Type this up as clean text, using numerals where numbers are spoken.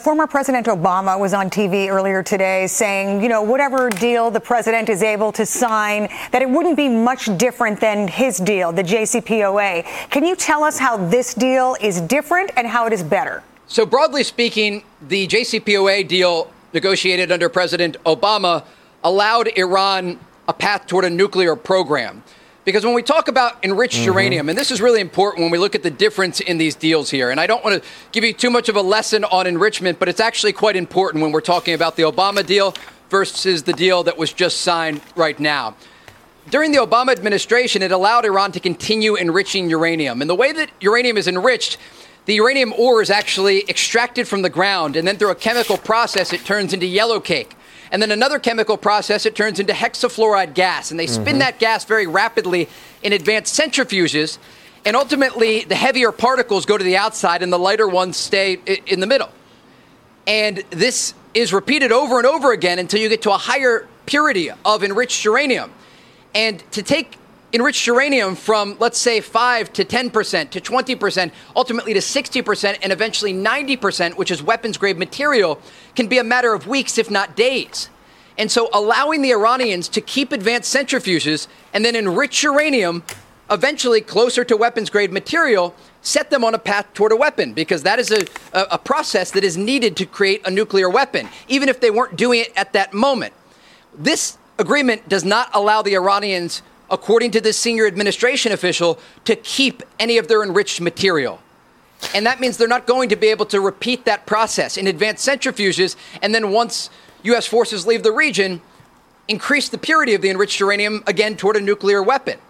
Former President Obama was on TV earlier today saying, whatever deal the president is able to sign, that it wouldn't be much different than his deal, the JCPOA. Can you tell us how this deal is different and how it is better? So broadly speaking, the JCPOA deal negotiated under President Obama allowed Iran a path toward a nuclear program. Because when we talk about enriched uranium, and this is really important when we look at the difference in these deals here, and I don't want to give you too much of a lesson on enrichment, but it's actually quite important when we're talking about the Obama deal versus the deal that was just signed right now. During the Obama administration, it allowed Iran to continue enriching uranium. And the way that uranium is enriched, the uranium ore is actually extracted from the ground, and then through a chemical process, it turns into yellow cake. And then another chemical process, it turns into hexafluoride gas. And they spin that gas very rapidly in advanced centrifuges. And ultimately, the heavier particles go to the outside and the lighter ones stay in the middle. And this is repeated over and over again until you get to a higher purity of enriched uranium. And to take enriched uranium from, let's say, 5 to 10% to 20%, ultimately to 60%, and eventually 90%, which is weapons-grade material, can be a matter of weeks, if not days. And so allowing the Iranians to keep advanced centrifuges and then enrich uranium, eventually closer to weapons-grade material, set them on a path toward a weapon, because that is a process that is needed to create a nuclear weapon, even if they weren't doing it at that moment. This agreement does not allow the Iranians, according to this senior administration official, to keep any of their enriched material. And that means they're not going to be able to repeat that process in advanced centrifuges, and then once U.S. forces leave the region, increase the purity of the enriched uranium again toward a nuclear weapon.